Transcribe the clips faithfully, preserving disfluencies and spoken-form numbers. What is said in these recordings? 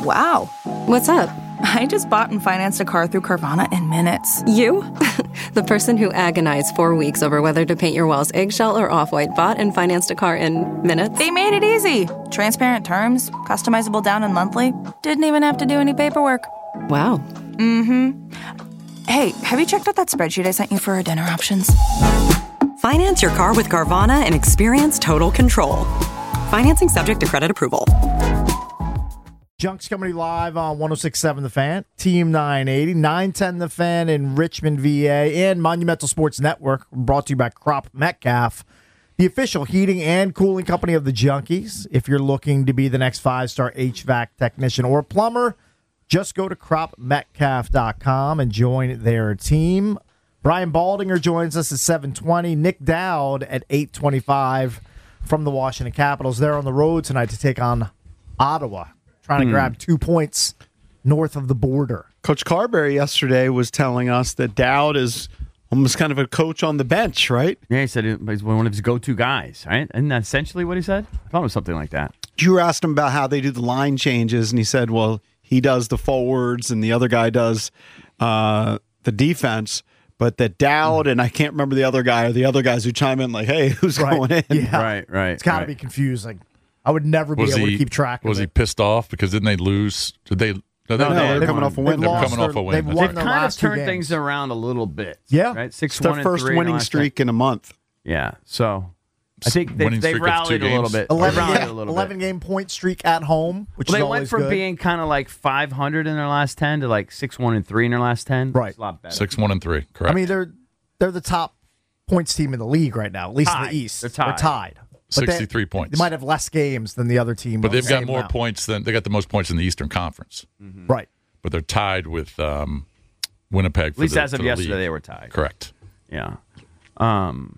Wow. What's up? I just bought and financed a car through Carvana in minutes. You? The person who agonized four weeks over whether to paint your walls eggshell or off-white bought and financed a car in minutes? They made it easy. Transparent terms, customizable down and monthly. Didn't even have to do any paperwork. Wow. Mm-hmm. Hey, have you checked out that spreadsheet I sent you for our dinner options? Finance your car with Carvana and experience total control. Financing subject to credit approval. Junk's coming to you live on one oh six point seven The Fan, Team nine eighty, nine ten The Fan in Richmond, V A, and Monumental Sports Network, brought to you by Crop Metcalf, the official heating and cooling company of the Junkies. If you're looking to be the next five-star H V A C technician or plumber, just go to crop metcalf dot com and join their team. Brian Baldinger joins us at seven twenty. Nick Dowd at eight twenty-five from the Washington Capitals. They're on the road tonight to take on Ottawa, trying to hmm. grab two points north of the border. Coach Carberry yesterday was telling us that Dowd is almost kind of a coach on the bench, right? Yeah, he said he's one of his go-to guys, right? Isn't that essentially what he said? I thought it was something like that. You asked him about how they do the line changes, and he said, well, he does the forwards and the other guy does uh, the defense, but that Dowd and I can't remember the other guy, or the other guys who chime in like, hey, who's right. going in? Yeah. Right, right. It's got to right. be confusing. I would never be was able he, to keep track of was it. he pissed off because didn't they lose? Did they? No, no, they, they're they, coming off a win. They're lost coming their, off a win. They've That's won They've their kind of last two turned games. things around a little bit. Yeah. Right? Six, It's their one, first and three winning in the last streak ten. in a month. Yeah, so I think they, Winning they've streak of two rallied a little games. bit. eleven, They've rallied game, a little eleven bit. game point streak at home, which Well, is they always went from good. being kind of like five hundred in their last ten to like six one and three in their last ten. Right. It's a lot better. Six one and three. Correct. I mean, they're they're the top points team in the league right now, at least Tied. in the East. They're tied. tied. But sixty-three they, points. They might have less games than the other team. But they've the got same more amount. points than they got the most points in the Eastern Conference. Mm-hmm. Right. But they're tied with um, Winnipeg. For At least the, as of for the yesterday, league. they were tied. Correct. Yeah. Um,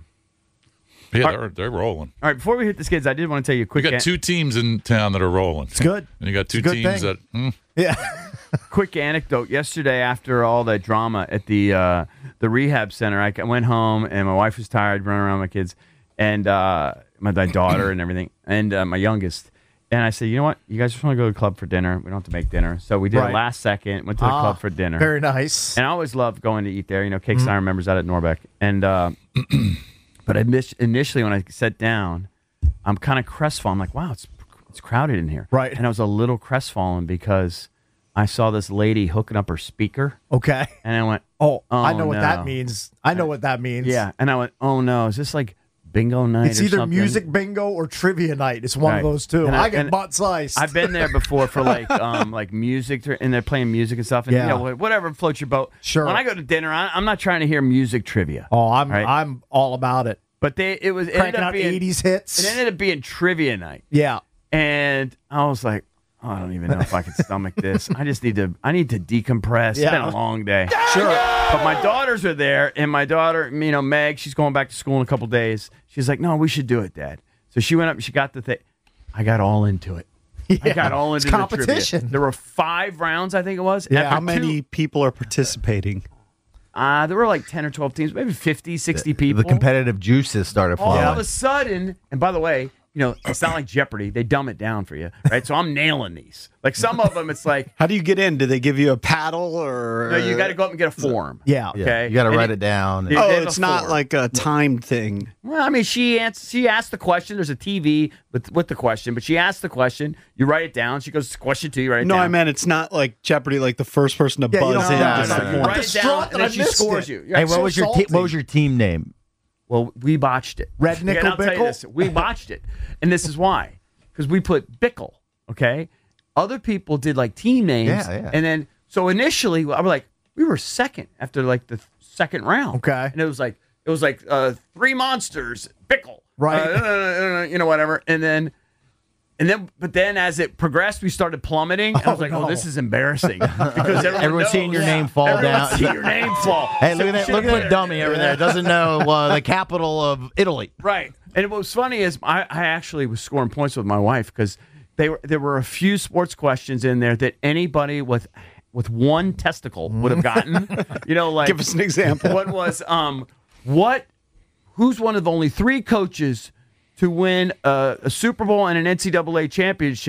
Yeah, Are- they're they're rolling. all right, before we hit this, kids, I did want to tell you a You quick got an- two teams in town that are rolling. It's good. And you got two It's a good teams thing. that. Mm, Yeah. quick anecdote. Yesterday, after all that drama at the uh, the rehab center, I went home and my wife was tired, running around with my kids, and uh, my, my daughter and everything, and uh, my youngest. And I said, you know what? You guys just want to go to the club for dinner. We don't have to make dinner. So we did Right. it last second, went to the Ah, club for dinner. Very nice. And I always love going to eat there. You know, Cake Stein remembers that at Norbeck. And uh, but I missed, initially when I sat down, I'm kind of crestfallen. I'm like, wow, it's it's crowded in here. Right. And I was a little crestfallen because I saw this lady hooking up her speaker, Okay. and I went, Oh, Oh, I know what no. that means. I know what that means. yeah. And I went, oh no, is this like bingo night? It's or either something? music bingo or trivia night. It's one Right. of those two. And I- I get and butt sliced. I've been there before for like um like music, and they're playing music and stuff, and Yeah. you know whatever floats your boat. Sure. When I go to dinner, I, I'm not trying to hear music trivia. Oh, I'm Right. I'm all about it. But they it was it ended Cranking up out being eighties hits. it ended up being trivia night, Yeah. and I was like, oh, I don't even know if I can stomach this. I just need to I need to decompress. It's been Yeah. a long day. Sure. But my daughters are there, and my daughter, you know, Meg, she's going back to school in a couple days. She's like, no, we should do it, Dad. So she went up and she got the thing. I got all into it. I Yeah. got all It's into the competition. trivia. There were five rounds, I think it was. Yeah. After How two- many people are participating? Uh, there were like ten or twelve teams, maybe fifty, sixty people. The competitive juices started all flowing. of a sudden, and by the way, you know, it's not like Jeopardy. They dumb it down for you, right? So I'm nailing these. Like some of them, it's like, How do you get in? Do they give you a paddle or? no, you got to go up and get a form. Yeah. Yeah, Okay. you got to And write it- it down. Yeah. Oh, They have it's a not form. like a timed thing. Well, I mean, she ans- she asked the question. There's a T V with with the question, but she asked the question. You write it down. She goes, question two. You write it No, down. I meant it's not like Jeopardy. Like the first person to Yeah, you buzz don't- in. no, gets no, the no, You point. write it distraught down, that and I then she missed scores it. you. Hey, You're what so was your te- salty. what was your team name? Well, we botched it. Red Okay, Nickel and I'll tell you Bickle? this, we botched it. And this is why. Because we put Bickle, okay? Other people did like team names. Yeah, yeah. And then, so initially, I was like, we were second after like the second round. Okay. And it was like, it was like uh, three monsters, Bickle. Right. Uh, uh, uh, uh, you know, whatever. And then, and then, but then as it progressed, we started plummeting. And I was Oh, like, no. oh, this is embarrassing. Because everyone Everyone's knows. seeing your name fall Everyone's down. seeing your name fall. Hey, So look we at that! should've Look at put that it- dummy over there. Doesn't know uh, the capital of Italy. Right. And what was funny is I, I actually was scoring points with my wife because they were there were a few sports questions in there that anybody with with one testicle would have gotten. You know, like Give us an example. What was um what who's one of only three coaches to win a, a Super Bowl and an N C double A championship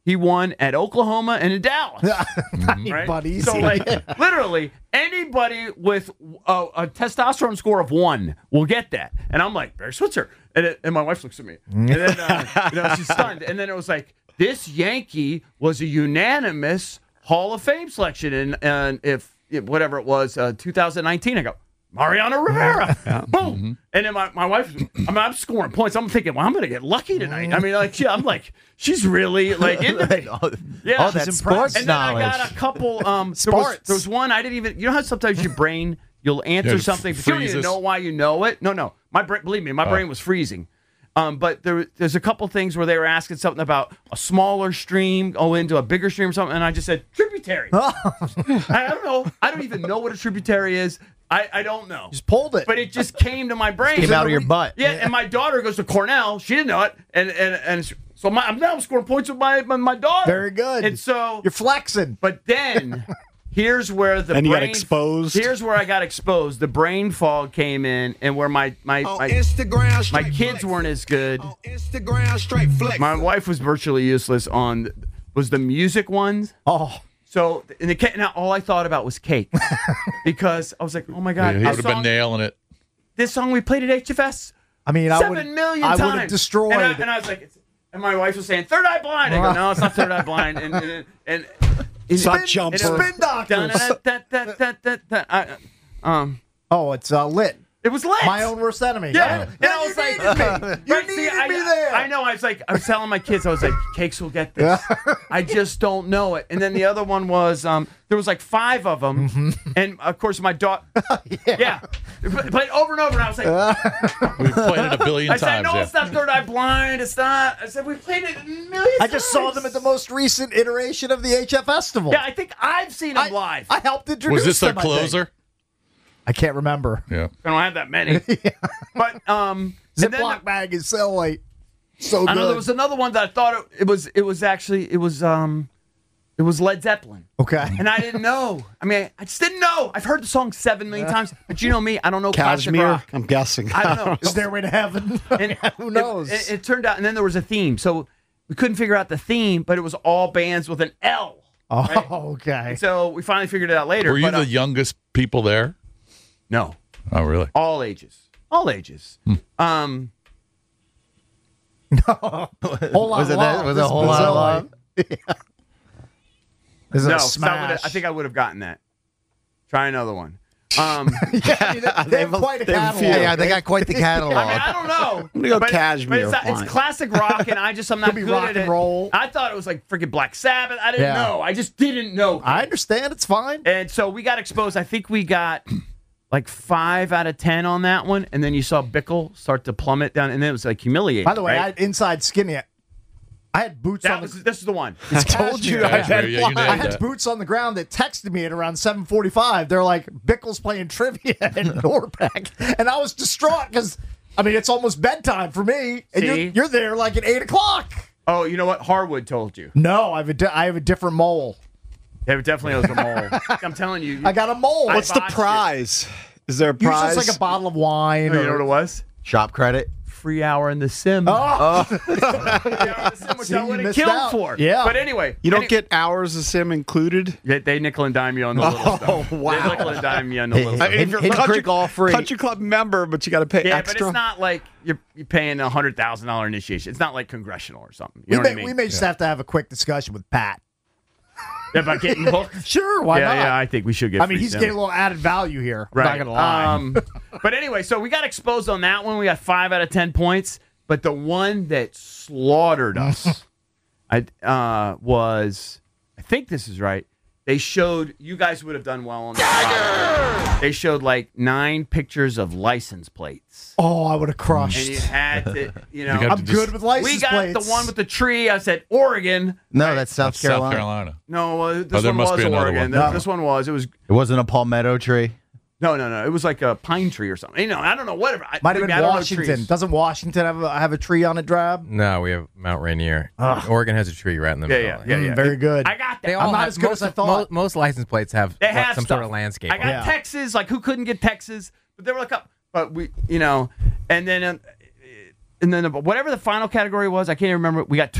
he won at Oklahoma and in Dallas. Right? Buddies. So, like, literally, anybody with a, a testosterone score of one will get that. And I'm like, Barry Switzer. And, it, and my wife looks at me. And then uh, you know, she's stunned. And then it was like, this Yankee was a unanimous Hall of Fame selection. And, and if, if whatever it was, uh, two thousand nineteen, I go, Mariano Rivera. Yeah. Boom. Mm-hmm. And then my, my wife, I mean, I'm scoring points. I'm thinking, well, I'm going to get lucky tonight. I mean, like, she, I'm like, she's really, like, into me. Yeah. Oh, that's sports and then knowledge. I got a couple, um, there was, there was one I didn't even, you know how sometimes your brain, you'll answer Yeah, it something, but you don't even freezes. know why you know it? No, no. My brain, believe me, my brain was freezing. Um, but there, there's a couple things where they were asking something about a smaller stream go into a bigger stream or something, and I just said, tributary. I, I don't know. I don't even know what a tributary is. I, I don't know. Just pulled it. But it just came to my brain. Came out of your butt. Yeah, and my daughter goes to Cornell. She didn't know it. And and, and so my, I'm now scoring points with my, my, my daughter. Very good. And so, You're flexing. but then here's where the And you got brain, exposed. Here's where I got exposed. The brain fog came in, and where my my On my, Instagram, straight my kids flex. weren't as good. On Instagram, straight flex. My wife was virtually useless on was the music ones. Oh, So in the ca- now all I thought about was cake because I was like, oh my god, Yeah, he this would have been song- nailing it. this song we played at H F S I mean, I would seven million I times. would have destroyed. And I, and I was like, it's, and my wife was saying Third Eye Blind. I go, no, it's not Third Eye Blind. And and, and, and It's not and Jumper. it was- Spin Doctors. Dun-dun-dun-dun-dun-dun-dun. I- Um, Oh, it's uh, lit. it was lit. My own worst enemy. Yeah, Oh. and I was like, You Right, see, needed I, me there. I know. I was like, I was telling my kids, I was like, Cakes will get this. I just don't know it. And then the other one was, um, there was like five of them, Mm-hmm. and of course my daughter, yeah, played over and over. And I was like, We've played it a billion I said, times. no, yeah. it's not Third Eye Blind. It's not. I said, we played it millions. I just saw them at the most recent iteration of the H F Festival. Yeah, I think I've seen them I, live. I helped introduce Was this their them, I think. closer? I can't remember. Yeah. I don't have that many. But um, and then Ziploc bag is so like so I good. know there was another one that I thought it, it was. It was actually it was um, it was Led Zeppelin. okay. And I didn't know. I mean, I just didn't know. I've heard the song seven million times, but you know me, I don't know classic Cashmere, rock. I'm guessing. I don't know. Stairway to Heaven. And Who knows? It, it, it turned out, and then there was a theme. So we couldn't figure out the theme, but it was all bands with an L. oh, right? okay. So we finally figured it out later. Were you but, the uh, youngest people there? no, Oh, really? all ages, all ages. Hmm. Um, Whole lot Was of it love. that- was This it a whole lot of Brazil, love? like- This is no, a so that would've- smash. I think I would have gotten that. Try another one. Um, yeah, I mean, they, they have quite a they have a catalog. few. Yeah, they got quite the catalog. I mean, I don't know. I'm gonna go but, Cashmere, But it's, fine. it's classic rock, and I just I'm not Could be good rock at and it. roll. I thought it was like freaking Black Sabbath. I didn't Yeah. know. I just didn't know. I understand. It's fine. And so we got exposed. I think we got like five out of ten on that one, and then you saw Bickle start to plummet down, and then it was like humiliating. By the way, right? I had inside skinny. I had boots that on was the. this is the one. It's told you cashmere. I I Cashmere, had, yeah, you I nailed had that. boots on the ground that texted me at around seven forty-five. They're like, Bickle's playing trivia in Norbeck. And I was distraught because, I mean, it's almost bedtime for me. And you're, See? you're there like at eight o'clock. Oh, you know what? Harwood told you. No, I have a, di- I have a different mole. Yeah, it definitely was a mole. I'm telling you. I got a mole. I What's the botched it. prize? Is there a Usually prize? it's like a bottle of wine. Oh, or, you know what it was? Shop credit. Free hour in the sim. Oh, Free hour in the sim, which See, I you would have missed killed out. for. Yeah. But anyway. you don't any- get hours of sim included? They, they nickel and dime you on the little Oh, stuff. wow. They nickel and dime you on the little I stuff. mean, if you're a Hidden country, Creek all free. country club member, but you got to pay Yeah, extra. but it's not like you're, you're paying a hundred thousand dollar initiation. It's not like congressional or something. You we know may, what I mean? we may just have to have a quick discussion with Pat. Yeah, about getting hooked. Sure, why yeah, not? yeah, I think we should get. I mean, free he's sim. getting a little added value here. I'm right. not gonna lie. Um, but anyway, so we got exposed on that one. We got five out of ten points. But the one that slaughtered us, I uh, was. I think this is right. They showed you guys would have done well on that. They showed like nine pictures of license plates, oh, I would have crushed. and you had to, you know. You got I'm to good just- with license we got plates. the one with the tree. I said Oregon. No, that's South That's Carolina. South Carolina. No, uh, this Oh, there one must was be another Oregon. one. This, No. this one was. It was It wasn't a palmetto tree. no, no, no. It was like a pine tree or something. You know, I don't know. Whatever. I, Might have maybe been I don't know Washington. trees. Doesn't Washington have a, have a tree on it, Drab? No, we have Mount Rainier. Oregon has a tree right in the Yeah, middle. yeah, yeah, yeah. Mm, very good. I got that. They I'm all not have- as good most, as I thought. mo- Most license plates have They what, have some stuff. sort of landscape. I got on it. Yeah. Texas. Like who couldn't get Texas? But they were like, up. But we, you know, and then, um, and then whatever the final category was, I can't even remember. We got two.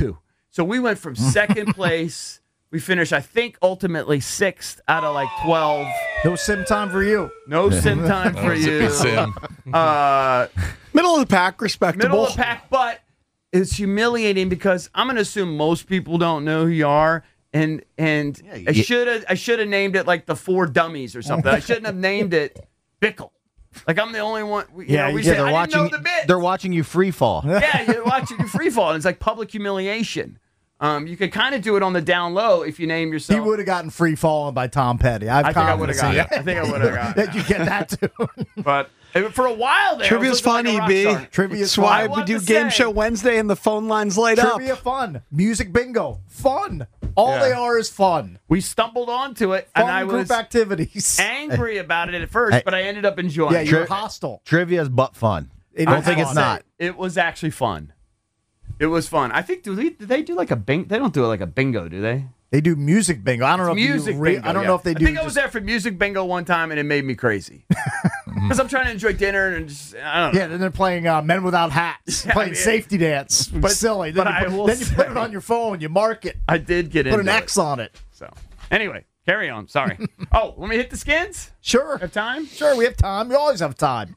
So we went from second place. We finished, I think, ultimately sixth out of like twelve. No sim time for you. No sim time for you. Sim. Uh, Middle of the pack, respectable. middle of the pack, but it's humiliating because I'm going to assume most people don't know who you are. And and I should have I should have named it like the Four Dummies or something. I shouldn't have named it Bickle. Like I'm the only one. You Yeah, know, we yeah, say, they're I watching. didn't know the bit. They're watching you free fall. Yeah, you're watching you free fall, and it's like public humiliation. Um, you could kind of do it on the down low if you name yourself. He would have gotten free falling by Tom Petty. I've I think I would have confidence got in it. I think I would have got that it. you get that too. But uh, for a while there, Trivia's it was fun, like a E rock B. star. Trivia's That's why I we want do to Game say- Show Wednesday and the phone lines light Trivia up. fun. Music bingo. Fun. All Yeah. they are is fun. We stumbled onto it, Fun and I group was activities. angry about it at first, Hey. but I ended up enjoying Yeah, it. you're hostile. Trivia's butt fun. It I don't is think fun. it's not. It was actually fun. It was fun. I think do they, do they do like a bing? They don't do it like a bingo, do they? They do music bingo. I don't know if Music you re- bingo. I don't yeah. know if they do. I think I was just- there for music bingo one time, and it made me crazy because I'm trying to enjoy dinner and just I don't know. Yeah, then they're playing uh, Men Without Hats, Yeah, playing I mean- safety dance. But- silly. Then, but you, I put, will then you put say- it on your phone. You mark it. I did get Put into an it. X on it. So anyway, carry on. Sorry. Oh, let me hit the skins. Sure. Have time? Sure, we have time. We always have time.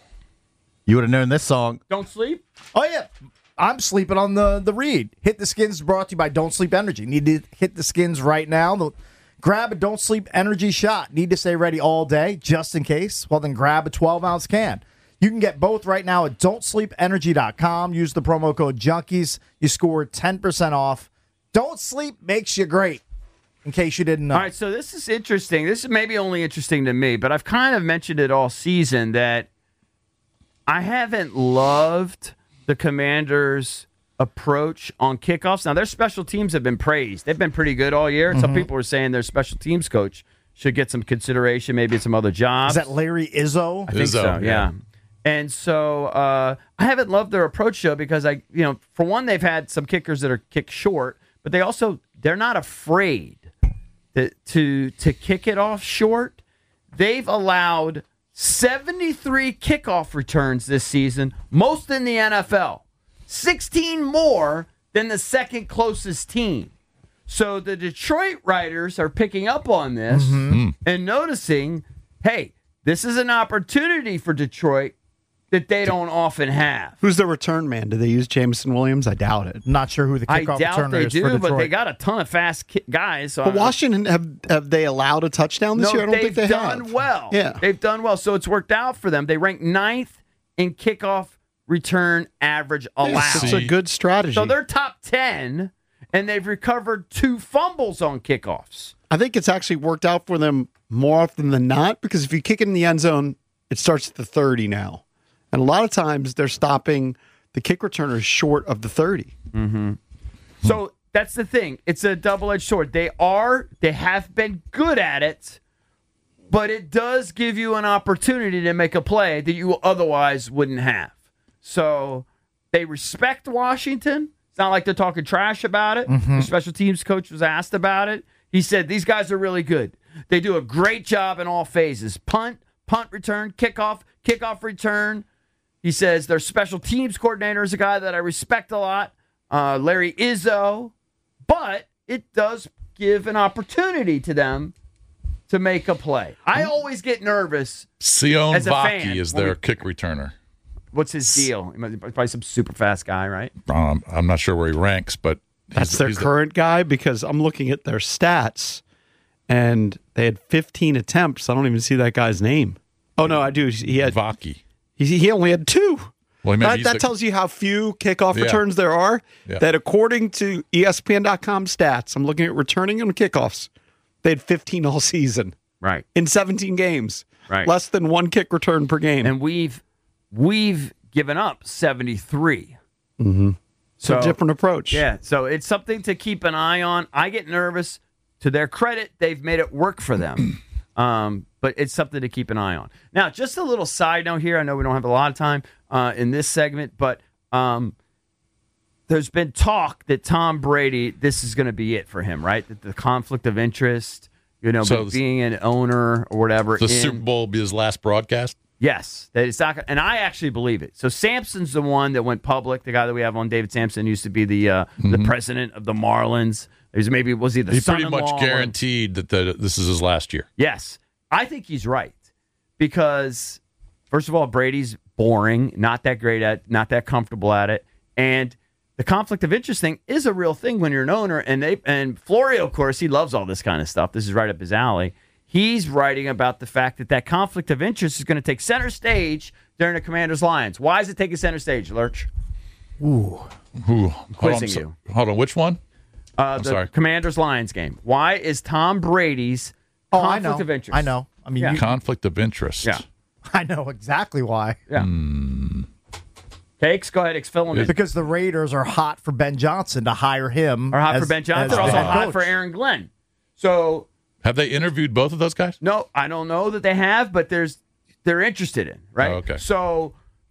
You would have known this song. Don't sleep. Oh yeah, I'm sleeping on the the read. Hit the Skins is brought to you by Don't Sleep Energy. Need to hit the Skins right now. The, grab a Don't Sleep Energy shot. Need to stay ready all day just in case. Well, then grab a twelve ounce can. You can get both right now at don't sleep energy dot com. Use the promo code Junkies. You score ten percent off. Don't sleep makes you great. In case you didn't know. All right, so this is interesting. This is maybe only interesting to me, but I've kind of mentioned it all season that I haven't loved the Commanders' approach on kickoffs. Now, their special teams have been praised. They've been pretty good all year. Mm-hmm. Some people are saying their special teams coach should get some consideration, maybe at some other jobs. Is that Larry Izzo? I think Izzo, so, yeah. yeah. And so uh, I haven't loved their approach, though, because, I, you know, for one, they've had some kickers that are kicked short, but they also, they're not afraid to, to, to kick it off short. They've allowed seventy-three kickoff returns this season, most in the N F L. sixteen more than the second closest team. So the Detroit writers are picking up on this Mm-hmm. and noticing, hey, this is an opportunity for Detroit that they don't often have. Who's the return man? Do they use Jameson Williams? I doubt it. Not sure who the I kickoff doubt returner they is for do, Detroit. but they got a ton of fast ki- guys. So But I- Washington, have have they allowed a touchdown this no, year? I don't they've think they done have. well. Yeah. They've done well. So it's worked out for them. They rank ninth in kickoff return average allowed. Yes, it's a good strategy. So they're top ten, and they've recovered two fumbles on kickoffs. I think it's actually worked out for them more often than not, because if you kick it in the end zone, it starts at the thirty now. And a lot of times they're stopping the kick returners short of the thirty. Mm-hmm. So that's the thing. It's a double-edged sword. They are, they have been good at it, but it does give you an opportunity to make a play that you otherwise wouldn't have. So they respect Washington. It's not like they're talking trash about it. Mm-hmm. The special teams coach was asked about it. He said, these guys are really good. They do a great job in all phases. Punt, punt return, kickoff, kickoff return. He says their special teams coordinator is a guy that I respect a lot, uh, Larry Izzo. But it does give an opportunity to them to make a play. I always get nervous. Sion as a Vaki fan, is when their we- kick returner. What's his deal? He must be Probably some super fast guy, right? Um, I'm not sure where he ranks, but That's he's- their he's the- current guy, because I'm looking at their stats, and they had fifteen attempts. I don't even see that guy's name. Oh, no, I do. He had Vaki. He, he only had two. Well, maybe that he's that the- tells you how few kickoff Yeah. returns there are. Yeah. That according to E S P N dot com stats, I'm looking at returning on kickoffs. They had fifteen all season. Right. In seventeen games. Right. Less than one kick return per game. And we've we've given up seventy-three. Mm-hmm. It's So a different approach. Yeah, so it's something to keep an eye on. I get nervous. To their credit, they've made it work for them. um, but it's something to keep an eye on. Now, just a little side note here. I know we don't have a lot of time uh, in this segment, but um, there's been talk that Tom Brady, this is going to be it for him, right? That the conflict of interest, you know, So being an owner or whatever. The in- Super Bowl will be his last broadcast. Yes, that it's not. Gonna, and I actually believe it. So Sampson's the one that went public. The guy that we have on, David Sampson, used to be the uh, mm-hmm. the president of the Marlins. He's maybe was he the he pretty son-in-law much guaranteed that the, this is his last year. Yes, I think he's right because first of all, Brady's boring, not that great at, not that comfortable at it, and the conflict of interest thing is a real thing when you're an owner. And they and Florio, of course, he loves all this kind of stuff. This is right up his alley. He's writing about the fact that that conflict of interest is going to take center stage during the Commanders-Lions. Why is it taking center stage, Lurch? Ooh. Ooh. Quizzing hold on, you. So, hold on, which one? Uh, I'm the sorry. Commanders-Lions game. Why is Tom Brady's oh, conflict I know. of interest? I know. I mean, yeah. you, Conflict of interest. Yeah. I know exactly why. Yeah. Mm. Cakes, go ahead, fill them in. Because the Raiders are hot for Ben Johnson to hire him. Are hot as, for Ben Johnson. as They're also the head hot coach. for Aaron Glenn. So... Have they interviewed both of those guys? No, I don't know that they have, but there's they're interested in, right? Oh, okay. So,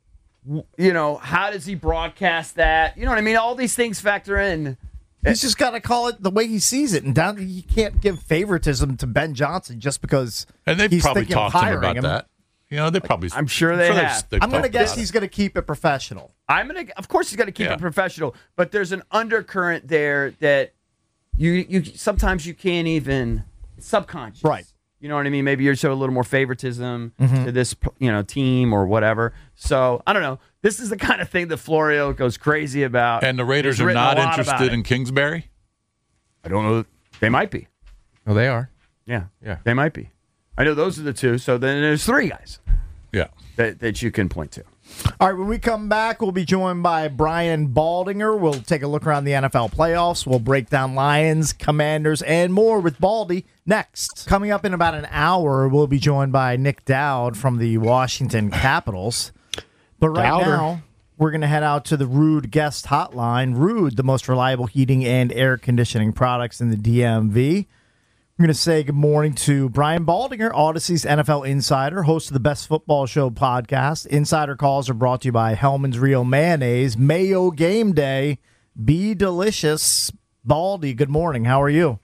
you know, how does he broadcast that? You know what I mean? All these things factor in. He's just got to call it the way he sees it, and down you can't give favoritism to Ben Johnson just because. And they've he's probably thinking of talked to him hiring about him. that. You know, they probably. I'm sure they I'm have. They've, they've I'm going to talked guess about he's it. going to keep it professional. I'm gonna, of course, he's got to keep Yeah. it professional, but there's an undercurrent there that you you sometimes you can't even. It's subconscious. Right. You know what I mean? Maybe you show a little more favoritism Mm-hmm. to this, you know, team or whatever. So I don't know. This is the kind of thing that Florio goes crazy about. And the Raiders He's are written a not lot about interested it. in Kingsbury? I don't know. They might be. Oh, they are. Yeah. Yeah. They might be. I know those are the two. So then there's three guys Yeah. that, that you can point to. All right, when we come back, we'll be joined by Brian Baldinger. We'll take a look around the N F L playoffs. We'll break down Lions, Commanders, and more with Baldy next. Coming up in about an hour, we'll be joined by Nick Dowd from the Washington Capitals. But right Dowder. now, we're going to head out to the Rude guest hotline. Rude, the most reliable heating and air conditioning products in the D M V. We're going to say good morning to Brian Baldinger, Odyssey's N F L Insider, host of the Best Football Show podcast. Insider calls are brought to you by Hellman's Real Mayonnaise. Mayo Game Day. Be delicious. Baldy, good morning. How are you?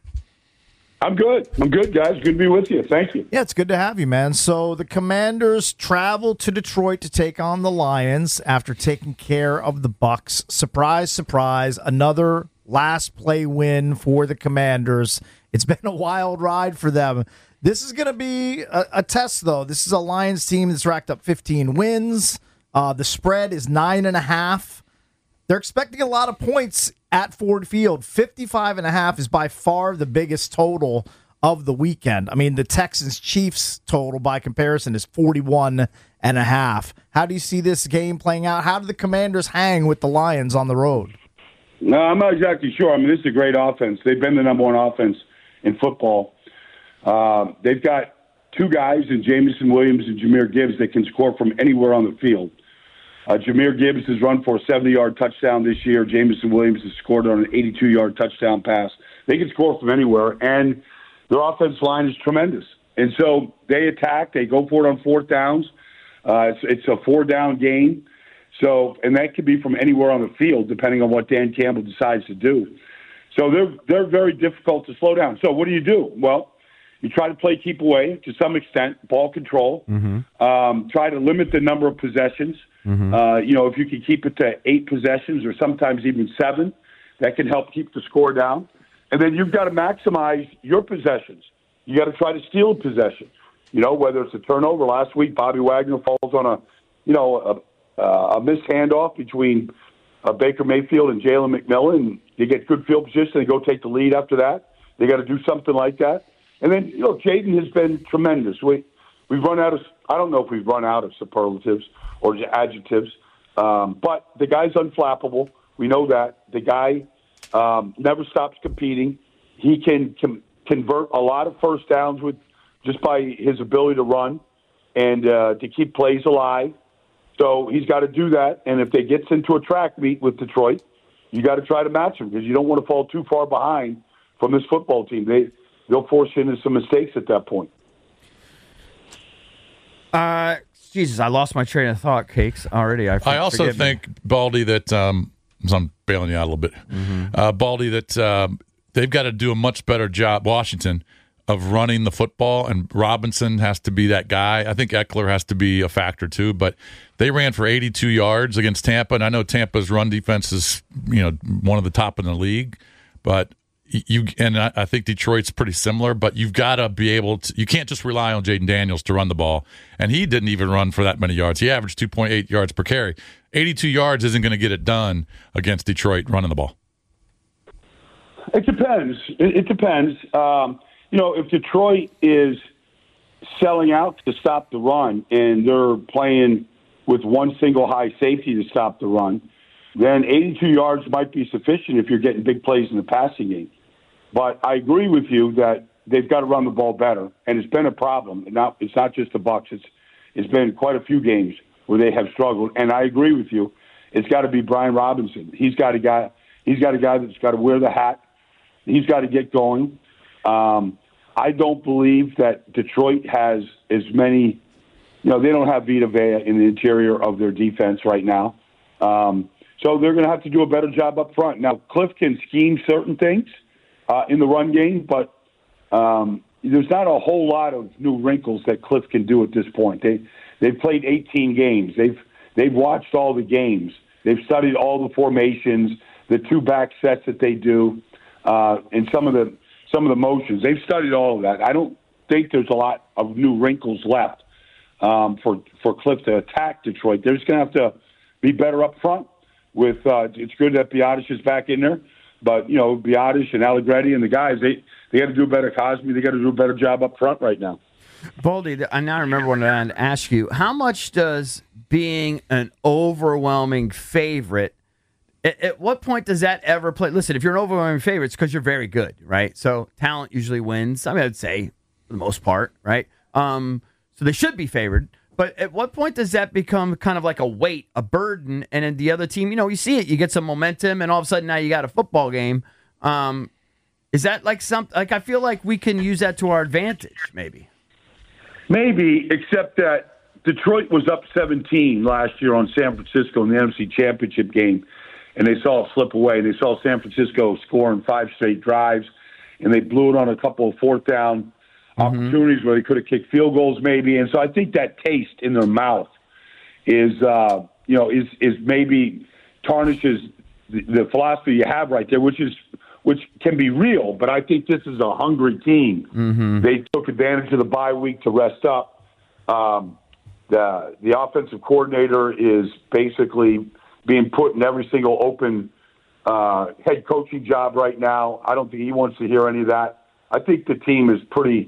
I'm good. I'm good, guys. Good to be with you. Thank you. Yeah, it's good to have you, man. So the Commanders travel to Detroit to take on the Lions after taking care of the Bucks. Surprise, surprise, another last play win for the Commanders. It's been a wild ride for them. This is going to be a, a test, though. This is a Lions team that's racked up fifteen wins. Uh, the spread is nine and a half. They're expecting a lot of points at Ford Field. fifty-five and a half is by far the biggest total of the weekend. I mean, the Texans-Chiefs total by comparison is forty-one and a half. How do you see this game playing out? How do the Commanders hang with the Lions on the road? No, I'm not exactly sure. I mean, this is a great offense. They've been the number one offense in football. Uh, they've got two guys in Jameson Williams and Jahmyr Gibbs that can score from anywhere on the field. Uh, Jahmyr Gibbs has run for a seventy-yard touchdown this year. Jameson Williams has scored on an eighty-two-yard touchdown pass. They can score from anywhere, and their offensive line is tremendous. And so they attack. They go for it on fourth downs. Uh, it's, it's a four-down game. So, and that could be from anywhere on the field, depending on what Dan Campbell decides to do. So they're they're very difficult to slow down. So what do you do? Well, you try to play keep away to some extent, ball control. Mm-hmm. Um, try to limit the number of possessions. Mm-hmm. Uh, you know, if you can keep it to eight possessions or sometimes even seven, that can help keep the score down. And then you've got to maximize your possessions. You got to try to steal a possession. You know, whether it's a turnover. Last week, Bobby Wagner falls on a, you know, a, a missed handoff between uh, Baker Mayfield and Jalen McMillan. And you get good field position and go take the lead after that. They got to do something like that. And then, you know, Jaden has been tremendous. We, we've run out of, I don't know if we've run out of superlatives or adjectives, um, but the guy's unflappable. We know that. The guy um, never stops competing. He can, can convert a lot of first downs with just by his ability to run and uh, to keep plays alive. So he's got to do that. And if they gets into a track meet with Detroit, you got to try to match him because you don't want to fall too far behind from this football team. They, they'll force you into some mistakes at that point. Uh, Jesus, I lost my train of thought, Cakes, already. I, I also forgive me. think, Baldy, that um, so I'm bailing you out a little bit. Mm-hmm. Uh, Baldy, that um, they've got to do a much better job, Washington, of running the football, and Robinson has to be that guy. I think Eckler has to be a factor too, but they ran for eighty-two yards against Tampa, and I know Tampa's run defense is, you know, one of the top in the league, but you and I, I think Detroit's pretty similar, but you've got to be able to – you can't just rely on Jaden Daniels to run the ball, and he didn't even run for that many yards. He averaged two point eight yards per carry. eighty-two yards isn't going to get it done against Detroit running the ball. It depends. It, it depends. Um, you know, if Detroit is selling out to stop the run and they're playing with one single high safety to stop the run, then eighty-two yards might be sufficient if you're getting big plays in the passing game. But I agree with you that they've got to run the ball better, and it's been a problem. Not, it's not just the Bucs. It's it's been quite a few games where they have struggled, and I agree with you. It's got to be Brian Robinson. He's got a guy. He's got a guy that's got to wear the hat. He's got to get going. Um, I don't believe that Detroit has as many. You know, they don't have Vita Vea in the interior of their defense right now. Um, so they're going to have to do a better job up front. Now, Cliff can scheme certain things uh, in the run game, but um, there's not a whole lot of new wrinkles that Cliff can do at this point. They they've played eighteen games. They've they've watched all the games. They've studied all the formations, the two back sets that they do, uh, and some of the some of the motions. They've studied all of that. I don't think there's a lot of new wrinkles left um, for for Cliff to attack Detroit. They're just going to have to be better up front. With uh, it's good that Biotish is back in there, but you know Biotish and Allegretti and the guys they they got to do better. Cosme, they got to do a better job up front right now. Baldy, I now remember what I wanted to ask you. How much does being an overwhelming favorite? At, at what point does that ever play? Listen, if you're an overwhelming favorite, it's because you're very good, right? So talent usually wins. I mean, I'd say for the most part, right? Um, so they should be favored. But at what point does that become kind of like a weight, a burden, and then the other team, you know, you see it, you get some momentum, and all of a sudden now you got a football game. Um, is that like something, like I feel like we can use that to our advantage, maybe? Maybe, except that Detroit was up seventeen last year on San Francisco in the N F C Championship game, and they saw it slip away. They saw San Francisco scoring five straight drives, and they blew it on a couple of fourth down opportunities where they could have kicked field goals maybe. And so I think that taste in their mouth is, uh, you know, is, is maybe tarnishes the, the philosophy you have right there, which is, which can be real. But I think this is a hungry team. Mm-hmm. They took advantage of the bye week to rest up. Um, the, the offensive coordinator is basically being put in every single open uh, head coaching job right now. I don't think he wants to hear any of that. I think the team is pretty,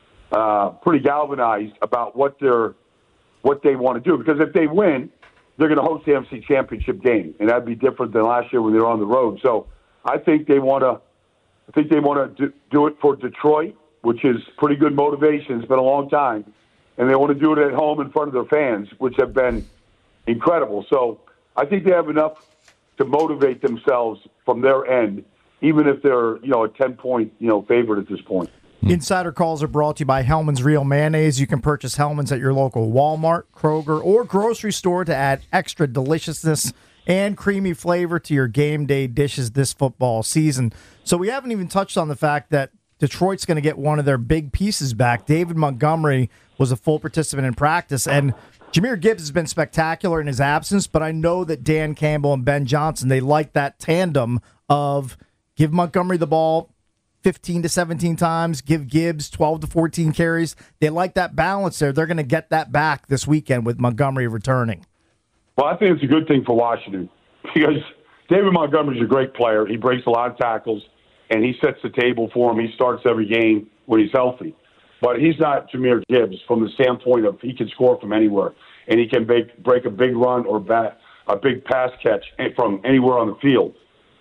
Uh, pretty galvanized about what they're what they want to do, because if they win, they're going to host the N F C Championship game, and that'd be different than last year when they were on the road. So I think they want to, I think they want to do, do it for Detroit, which is pretty good motivation. It's been a long time, and they want to do it at home in front of their fans, which have been incredible. So I think they have enough to motivate themselves from their end, even if they're you know a ten point you know favorite at this point. Insider calls are brought to you by Hellman's Real Mayonnaise. You can purchase Hellman's at your local Walmart, Kroger, or grocery store to add extra deliciousness and creamy flavor to your game day dishes this football season. So we haven't even touched on the fact that Detroit's going to get one of their big pieces back. David Montgomery was a full participant in practice, and Jahmyr Gibbs has been spectacular in his absence, but I know that Dan Campbell and Ben Johnson, they like that tandem of give Montgomery the ball fifteen to seventeen times, give Gibbs twelve to fourteen carries. They like that balance there. They're going to get that back this weekend with Montgomery returning. Well, I think it's a good thing for Washington because David Montgomery's a great player. He breaks a lot of tackles, and he sets the table for him. He starts every game when he's healthy. But he's not Jahmyr Gibbs from the standpoint of he can score from anywhere, and he can break, break a big run or bat, a big pass catch from anywhere on the field.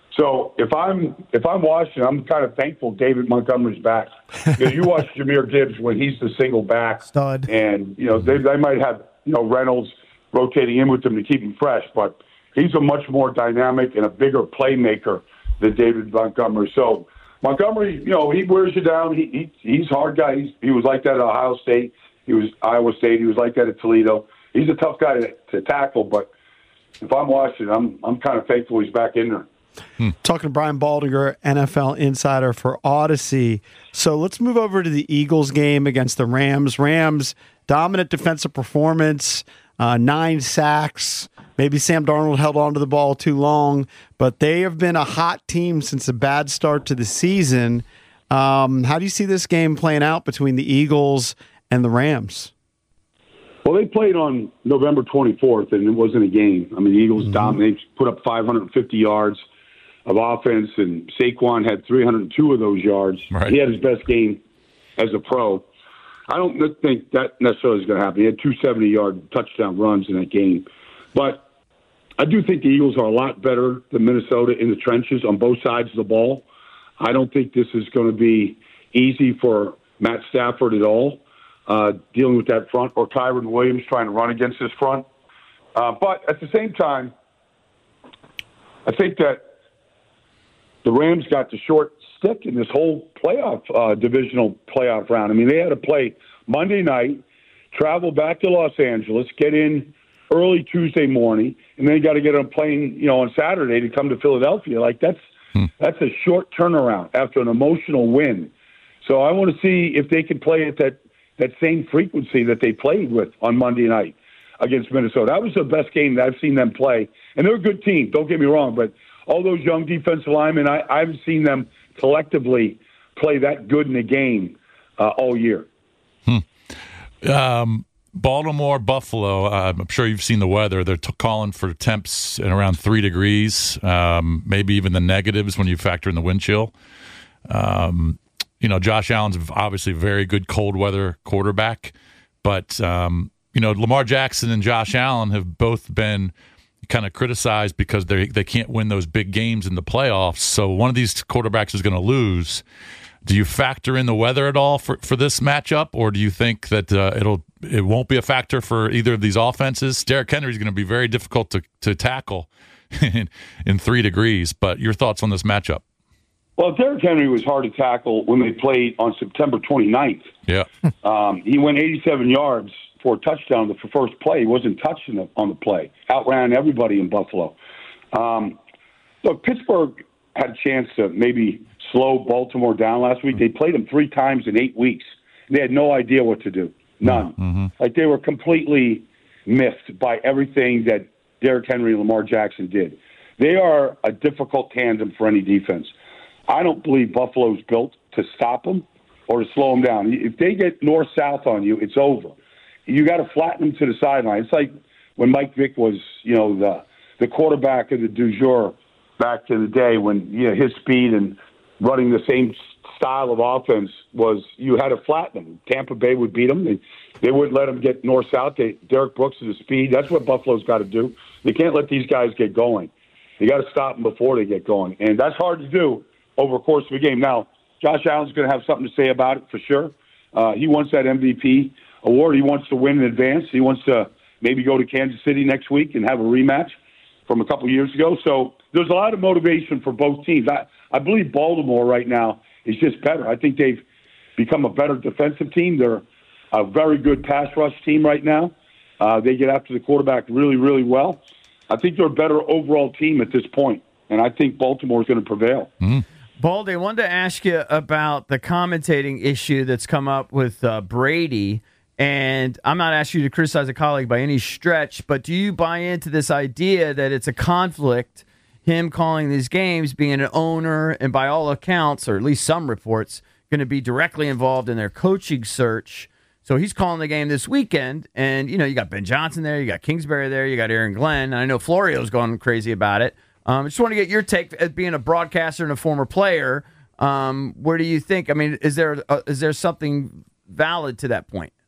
So if I'm if I'm Washington, I'm kind of thankful David Montgomery's back. Because you watch Jahmyr Gibbs when he's the single back, stud, and you know they they might have you know Reynolds rotating in with him to keep him fresh, but he's a much more dynamic and a bigger playmaker than David Montgomery. So Montgomery, you know, he wears you down. He, he he's a hard guy. He's, he was like that at Ohio State. He was Iowa State. He was like that at Toledo. He's a tough guy to, to tackle. But if I'm Washington, I'm I'm kind of thankful he's back in there. Hmm. Talking to Brian Baldinger, N F L insider for Odyssey. So let's move over to the Eagles game against the Rams. Rams, dominant defensive performance, uh, nine sacks. Maybe Sam Darnold held on to the ball too long, but they have been a hot team since a bad start to the season. Um, how do you see this game playing out between the Eagles and the Rams? Well, they played on November twenty-fourth, and it wasn't a game. I mean, the Eagles mm-hmm. dominated, put up five hundred fifty yards of offense, and Saquon had three hundred two of those yards. Right. He had his best game as a pro. I don't think that necessarily is going to happen. He had two seventy-yard touchdown runs in that game. But I do think the Eagles are a lot better than Minnesota in the trenches on both sides of the ball. I don't think this is going to be easy for Matt Stafford at all. Uh, dealing with that front, or Kyron Williams trying to run against this front. Uh, but at the same time, I think that the Rams got the short stick in this whole playoff, uh, divisional playoff round. I mean, they had to play Monday night, travel back to Los Angeles, get in early Tuesday morning, and then you got to get on a plane, you know, on Saturday to come to Philadelphia. Like, that's hmm. that's a short turnaround after an emotional win. So I want to see if they can play at that that same frequency that they played with on Monday night against Minnesota. That was the best game that I've seen them play. And they're a good team, don't get me wrong, but all those young defensive linemen, I, I haven't seen them collectively play that good in a game uh, all year. Hmm. Um, Baltimore, Buffalo, uh, I'm sure you've seen the weather. They're t- calling for temps in around three degrees, um, maybe even the negatives when you factor in the wind chill. Um You know, Josh Allen's obviously a very good cold weather quarterback, but, um, you know, Lamar Jackson and Josh Allen have both been kind of criticized because they they can't win those big games in the playoffs. So one of these quarterbacks is going to lose. Do you factor in the weather at all for, for this matchup, or do you think that uh, it'll it won't be a factor for either of these offenses? Derrick Henry is going to be very difficult to, to tackle in, in three degrees, but your thoughts on this matchup? Well, Derrick Henry was hard to tackle when they played on September twenty-ninth. Yeah. um, he went eighty-seven yards for a touchdown the first play. He wasn't touched the, on the play. Outran everybody in Buffalo. Um, look, Pittsburgh had a chance to maybe slow Baltimore down last week. They played them three times in eight weeks. They had no idea what to do. None. Mm-hmm. Like, they were completely miffed by everything that Derrick Henry and Lamar Jackson did. They are a difficult tandem for any defense. I don't believe Buffalo's built to stop them or to slow them down. If they get north-south on you, it's over. You got to flatten them to the sideline. It's like when Mike Vick was, you know, the the quarterback of the du jour back in the day when, you know, his speed and running the same style of offense was, you had to flatten them. Tampa Bay would beat them. They, they wouldn't let them get north-south. They, Derek Brooks is the speed. That's what Buffalo's got to do. They can't let these guys get going. You got to stop them before they get going. And that's hard to do over the course of a game. Now, Josh Allen's going to have something to say about it for sure. Uh, he wants that M V P award. He wants to win in advance. He wants to maybe go to Kansas City next week and have a rematch from a couple of years ago. So there's a lot of motivation for both teams. I, I believe Baltimore right now is just better. I think they've become a better defensive team. They're a very good pass rush team right now. Uh, they get after the quarterback really, really well. I think they're a better overall team at this point, and I think Baltimore is going to prevail. Mm-hmm. Baldy, I wanted to ask you about the commentating issue that's come up with uh, Brady. And I'm not asking you to criticize a colleague by any stretch, but do you buy into this idea that it's a conflict, him calling these games, being an owner, and by all accounts, or at least some reports, going to be directly involved in their coaching search? So he's calling the game this weekend, and, you know, you got Ben Johnson there, you got Kingsbury there, you got Aaron Glenn, and I know Florio's going crazy about it. Um, I just want to get your take as being a broadcaster and a former player. Um, where do you think? I mean, is there uh, is there something valid to that point?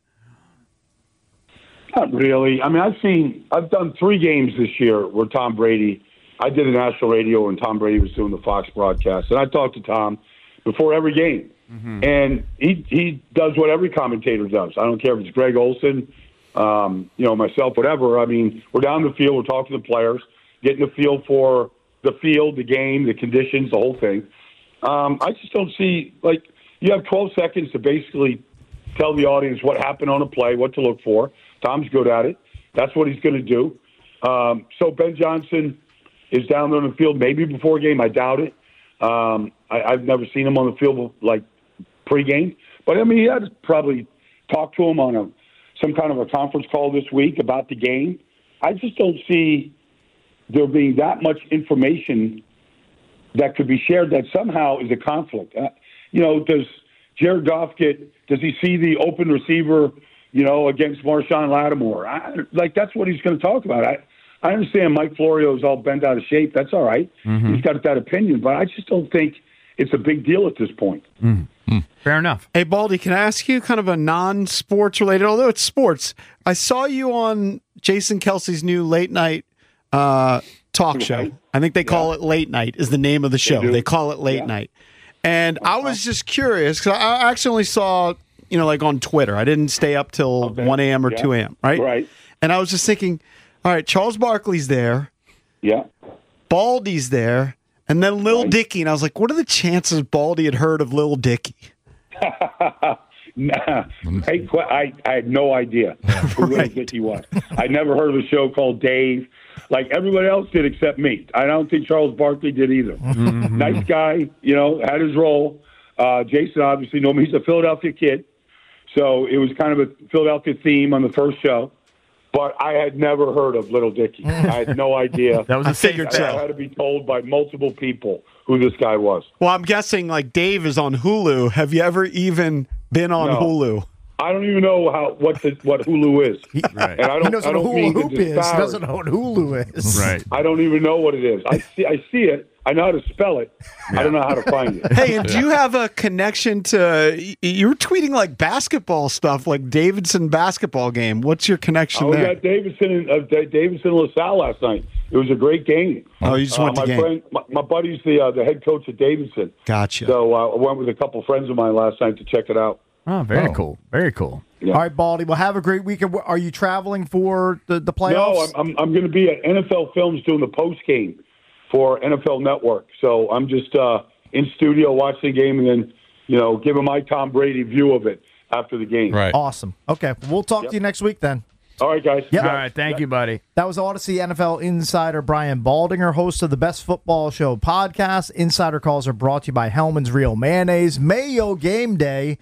Not really. I mean, I've seen, I've done three games this year where Tom Brady, I did a national radio when Tom Brady was doing the Fox broadcast, and I talked to Tom before every game. Mm-hmm. And he he does what every commentator does. I don't care if it's Greg Olson, um, you know, myself, whatever. I mean, we're down the field, we're talking to the players, getting the feel for the field, the game, the conditions, the whole thing. Um, I just don't see, like, you have twelve seconds to basically tell the audience what happened on a play, what to look for. Tom's good at it. That's what he's going to do. Um, so Ben Johnson, is down there on the field, maybe before a game. I doubt it. Um, I, I've never seen him on the field like pregame. But, I mean, he had to probably talk to him on a some kind of a conference call this week about the game. I just don't see there being that much information that could be shared that somehow is a conflict. Uh, you know, does Jared Goff get – does he see the open receiver, you know, against Marshawn Lattimore? I, like, that's what he's going to talk about. I, I understand Mike Florio is all bent out of shape. That's all right. Mm-hmm. He's got that opinion. But I just don't think it's a big deal at this point. Mm-hmm. Fair enough. Hey, Baldy, can I ask you kind of a non-sports related, although it's sports? I saw you on Jason Kelsey's new late night uh, talk show. Right. I think they call yeah. it Late Night is the name of the show. They, they call it Late yeah. Night. And I was just curious because I actually only saw, you know, like on Twitter. I didn't stay up till okay. one a.m. or yeah. two a.m., right? Right. And I was just thinking, all right, Charles Barkley's there. Yeah. Baldy's there. And then Lil right. Dicky. And I was like, what are the chances Baldy had heard of Lil Dicky? nah, hey, I, I had no idea who Lil right. Dicky was. I never heard of a show called Dave. Like everybody else did except me. I don't think Charles Barkley did either. Mm-hmm. Nice guy, you know, had his role. Uh, Jason obviously knew him. He's a Philadelphia kid. So it was kind of a Philadelphia theme on the first show. But I had never heard of Little Dicky. I had no idea. That was a figured I had to be told by multiple people who this guy was. Well, I'm guessing like Dave is on Hulu. Have you ever even been on no. Hulu? I don't even know how what the, what Hulu is. He, right. and I don't, he knows I what don't a hula mean hoop to is. He doesn't know what Hulu is. Right. I don't even know what it is. I see. I see it. I know how to spell it. Yeah. I don't know how to find it. Hey, and do you have a connection to? You're tweeting like basketball stuff, like Davidson basketball game. What's your connection I was there? at Davidson and uh, Davidson LaSalle last night. It was a great game. Oh, you just went uh, to my game. Friend, my, my buddy's the uh, the head coach at Davidson. Gotcha. So uh, I went with a couple friends of mine last night to check it out. Oh, very oh. cool. Very cool. Yeah. All right, Baldy. Well, have a great weekend. Are you traveling for the, the playoffs? No, I'm I'm, I'm going to be at N F L Films doing the post game for N F L Network. So I'm just uh, in studio watching the game and then, you know, giving my Tom Brady view of it after the game. Right. Awesome. Okay, we'll talk Yep. to you next week then. All right, guys. Yep. All right. Thank Yep. you, buddy. That was Odyssey N F L insider Brian Baldinger, host of the Best Football Show podcast. Insider calls are brought to you by Hellman's Real Mayonnaise. Mayo game day.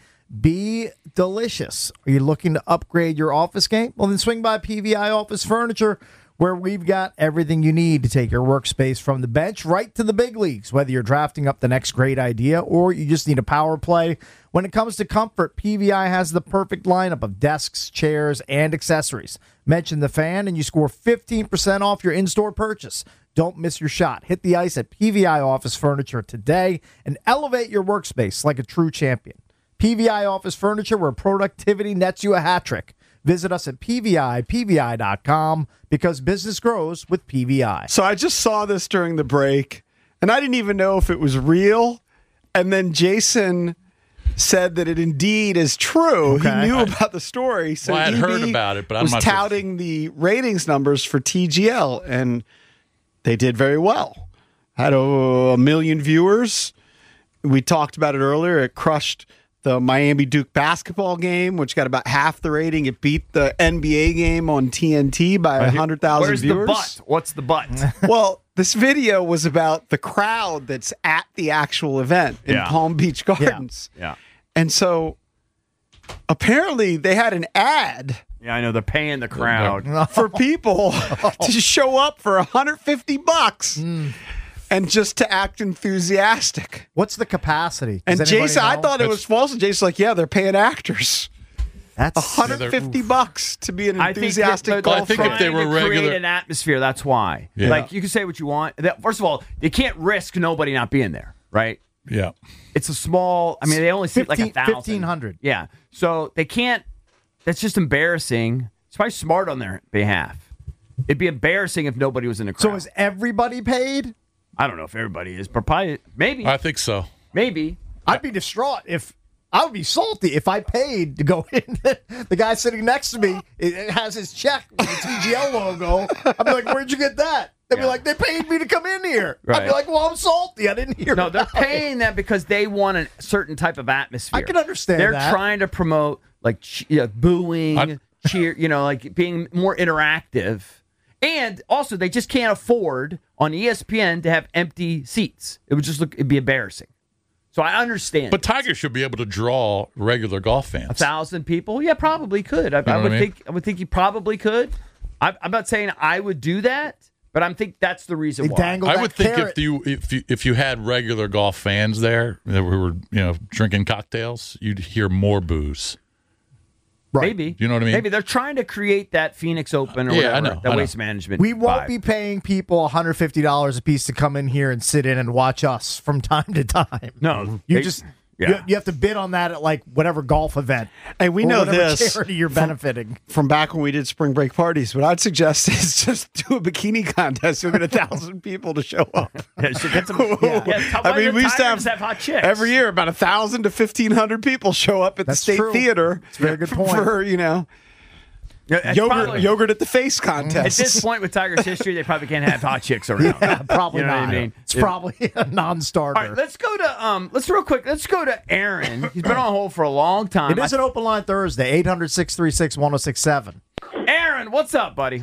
Be delicious. Are you looking to upgrade your office game? Well, then swing by P V I Office Furniture, where we've got everything you need to take your workspace from the bench right to the big leagues. Whether you're drafting up the next great idea or you just need a power play, when it comes to comfort, P V I has the perfect lineup of desks, chairs, and accessories. Mention the fan and you score fifteen percent off your in-store purchase. Don't miss your shot. Hit the ice at P V I Office Furniture today and elevate your workspace like a true champion. P V I Office Furniture, where productivity nets you a hat trick. Visit us at P V I P V I dot com because business grows with P V I. So I just saw this during the break, and I didn't even know if it was real. And then Jason said that it indeed is true. Okay. He knew about the story. So Well, I had E B heard about it, but I'm was not sure. touting the ratings numbers for T G L, and they did very well. Had a, a million viewers. We talked about it earlier. It crushed the Miami Duke basketball game, which got about half the rating. It beat the N B A game on T N T by one hundred thousand Where's viewers. the butt? What's the butt? Well, this video was about the crowd that's at the actual event in Yeah. Palm Beach Gardens. Yeah. And so apparently they had an ad Yeah, I know. They're paying the crowd. for people to show up for one hundred fifty bucks and just to act enthusiastic. What's the capacity? And Does anybody Jason, I know? thought it was false. And Jason's like, yeah, they're paying actors. That's one hundred fifty bucks to be an I think enthusiastic that- golfer. they're I think if they trying were to regular- create an atmosphere. That's why. Yeah. Like you can say what you want. That- First of all, you can't risk nobody not being there, right? Yeah. It's a small. I mean, they only seat like a thousand. fifteen hundred. Yeah, so they can't. That's just embarrassing. It's probably smart on their behalf. It'd be embarrassing if nobody was in the crowd. So is everybody paid? I don't know if everybody is, but probably maybe. I think so. maybe. I'd be distraught if I would be salty if I paid to go in. The guy sitting next to me it, it has his check with the T G L logo. I'd be like, "Where'd you get that?" They'd be Yeah. like, "They paid me to come in here." I'd be Right. like, "Well, I'm salty. I didn't hear." No, they're about it." paying that because they want a certain type of atmosphere. I can understand They're that. trying to promote like ch- yeah, booing, I- cheer, you know, like being more interactive. And also, they just can't afford on E S P N to have empty seats. It would just look, it'd be embarrassing. So I understand. But Tiger should be able to draw regular golf fans. A thousand people? Yeah, probably could. I, You know I what would I mean? think. I would think he probably could. I, I'm not saying I would do that, but I think that's the reason They why. dangle I that would think carrot. if you if you if you had regular golf fans there that were you know drinking cocktails, you'd hear more booze. Right. Maybe. You know what I mean? Maybe they're trying to create that Phoenix Open or Yeah, I whatever, know, that I know. waste management. We won't vibe. be paying people one hundred fifty dollars a piece to come in here and sit in and watch us from time to time. No, You they- just yeah. you, you have to bid on that at like whatever golf event. Hey, we or know whatever this charity you're benefiting. from back when we did spring break parties. What I'd suggest is just do a bikini contest. You'll get a thousand people to show up. Yeah, so get some, yeah. Yeah, I mean, we used to have, have hot chicks every year about a thousand to fifteen hundred people show up at That's the State true. Theater. It's a very good point. For you know, Yeah, it's yogurt, probably- yogurt at the face At contest. this point with Tiger's history, they probably can't have hot chicks around. Yeah, probably You know not. what I mean? It's It- probably a non-starter. All right, let's go to um. Let's real quick. Let's go to Aaron. He's been on hold for a long time. It is an open line Thursday, eight hundred, six three six, one oh six seven. Aaron, what's up, buddy?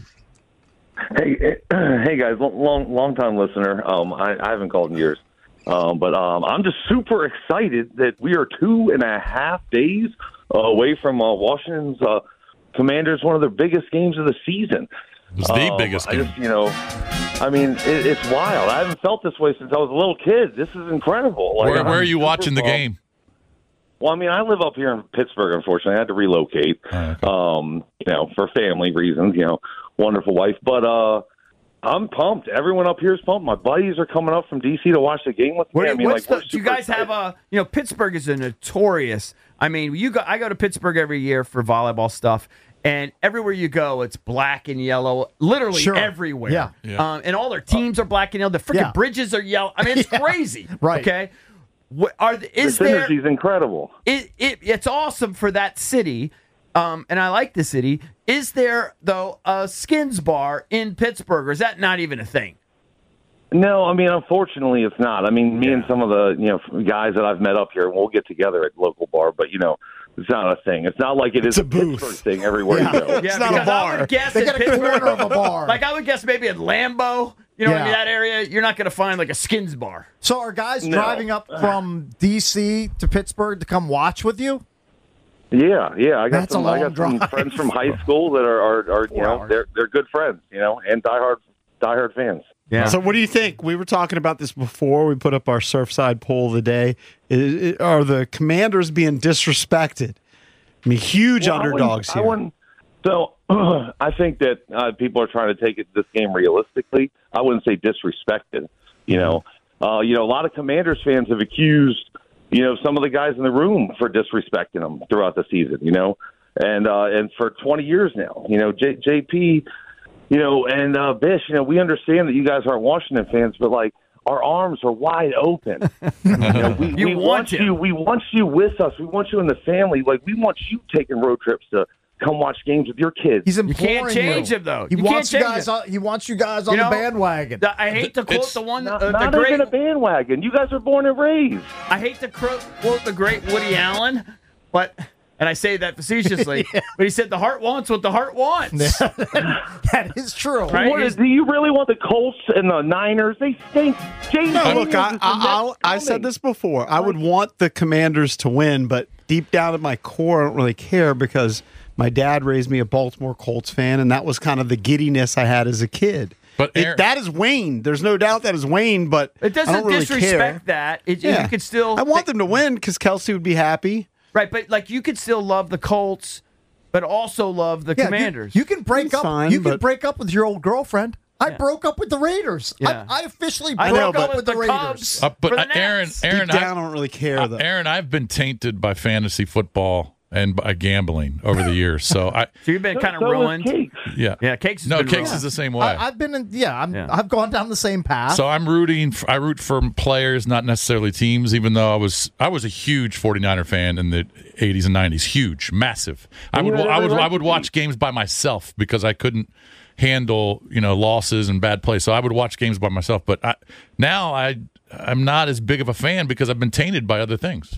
Hey, hey guys, long long time listener. Um, I, I haven't called in years, um, but um, I'm just super excited that we are two and a half days away from uh, Washington's uh, Commanders, one of their biggest games of the season. It was the Um, biggest I game. just, you know, I mean, it, it's wild. I haven't felt this way since I was a little kid. This is incredible. Like, where, where I'm are you super watching the bummed. game? Well, I mean, I live up here in Pittsburgh, unfortunately. I had to relocate, Oh, okay. um, you know, for family reasons, you know, wonderful wife. But uh, I'm pumped. Everyone up here is pumped. My buddies are coming up from D C to watch the game with me. What, I mean, what's like, we're the, do you super guys have excited. a? You know, Pittsburgh is a notorious. I mean, you go. I go to Pittsburgh every year for volleyball stuff, and everywhere you go, it's black and yellow, literally Sure. everywhere. Yeah. Yeah. Um, and all their teams are black and yellow. The freaking Yeah. bridges are yellow. I mean, it's Yeah. crazy. Right. Okay. What are the, is The there? synergy's incredible. It, it it's awesome for that city, um, and I like the city. Is there though a Skins bar in Pittsburgh, or is that not even a thing? No, I mean, unfortunately, it's not. I mean, me and some of the you know guys that I've met up here, we'll get together at local bar, but you know, it's not a thing. It's not like it is a a, booth. Pittsburgh thing everywhere you go. Yeah, not a because bar. I would guess They in got a Pittsburgh, corner of a bar. like I would guess maybe in Lambeau, you know, what I mean, Yeah. that area, you're not going to find like a Skins bar. So are guys No. driving up from D C to Pittsburgh to come watch with you? Yeah, yeah. I got That's a some. I long got some drive. friends from high school that are, are, are you know, hours. they're they're good friends, you know, and diehard diehard fans. Yeah. So, what do you think? We were talking about this before we put up our Surfside poll of the day. Is, are the Commanders being disrespected? I mean, huge Well, I wouldn't- underdogs I here. wouldn't- So I think that uh, people are trying to take it, this game realistically. I wouldn't say disrespected. You know, uh, you know, a lot of Commanders fans have accused, you know, some of the guys in the room for disrespecting them throughout the season. You know, and uh, and for twenty years now, you know, J- JP, you know, and uh, Bish, you know, we understand that you guys aren't Washington fans, but like. Our arms are wide open. You, know, we, You we want want him. you. We want you with us. We want you in the family. Like we want you taking road trips to come watch games with your kids. He's You imploring can't change you. him though. He You wants you can't change guys. him. On, he wants you guys on You know, the bandwagon. The- I hate to quote It's- the one, Not, uh, not the great. even a bandwagon. You guys are born and raised. I hate to cro- quote the great Woody Allen, but and I say that facetiously, but he said the heart wants what the heart wants. That is true. Right? What is, do you really want the Colts and the Niners? They stink. James No, Daniels look, I, is the I, next I, I said coming. this before. I would want the Commanders to win, but deep down at my core, I don't really care because my dad raised me a Baltimore Colts fan, and that was kind of the giddiness I had as a kid. But It- Aaron- that is waned. There's no doubt that is waned, but It I doesn't don't really disrespect care. that. It, Yeah. You could still I want them to win because Kelsey would be happy. right, but like you could still love the Colts, but also love the Yeah, you- Commanders. You, can break That's up. fine, you can but- break up with your old girlfriend. I Yeah. broke up with the Raiders. Yeah. I, I officially I broke broke up up with with the the Raiders. Cubs. Uh, but For the uh, Aaron, Nets. Aaron, Deep I, down, I don't really care, uh, though. Aaron, I've been tainted by fantasy football and by gambling over the years. So I, so you've been kind of So is ruined. Cakes. yeah, Yeah, Cakes has No, been Cakes ruined. is the same way. I, I've been in. Yeah, I'm, Yeah. I've gone down the same path. So I'm rooting. For, I root for players, not necessarily teams. Even though I was, I was a huge 49er fan in the eighties and nineties. Huge, massive. I And would, you had I would, every I right would to watch be. games by myself because I couldn't handle, you know, losses and bad plays. So I would watch games by myself. But I, now I, I'm not as big of a fan because I've been tainted by other things.